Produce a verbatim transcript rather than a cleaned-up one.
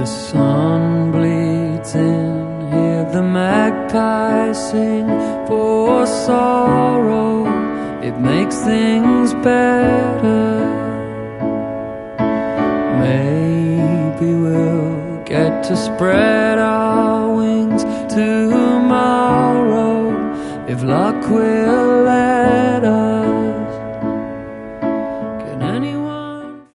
The sun bleeds in, hear the magpie sing. For sorrow, it makes things better. Maybe we'll get to spread our wings tomorrow. If luck will